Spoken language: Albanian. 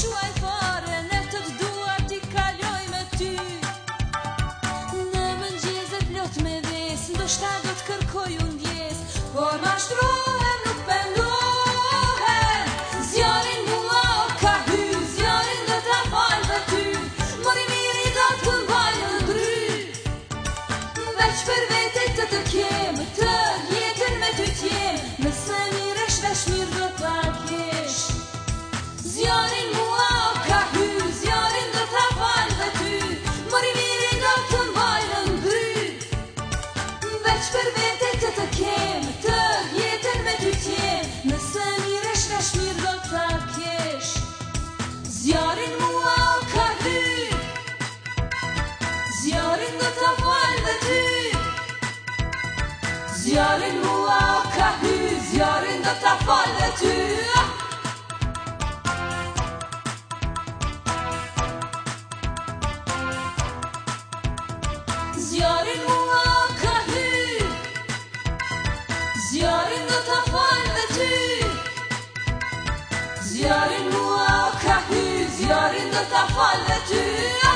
shuaj fare, ne të duar t'i kaloj me ty. Në mëngjeset plot me ves, ndoshta do t'kërkoj unë ndjes, por mashtrohem nuk pendohem. Zjarin mua o ka hy, zjarin do t'a fal dhe ty, mori miri do të mbaj në ndry. Veç për vete të kem, të jetën me ty t'jem, nëse miresh vesh mirë do t'a kesh. Zjarin mua o ka hy, zjarin do t'a fal dhe ty, mori miri do të mbaj në ndry. Veç për vete të kem, të jetën me ty t'jem, nëse miresh vesh mirë do t'a kesh. Zjarin mua o ka hy, zjarin do t'a fal dhe ty. Zjarin mua o ka hy, zjarin do t'a fal dhe ty. Zjarin mua o ka hy, zjarin do t'a fal dhe ty. Zjarin mua o ka hy, zjarin do t'a fal dhe ty.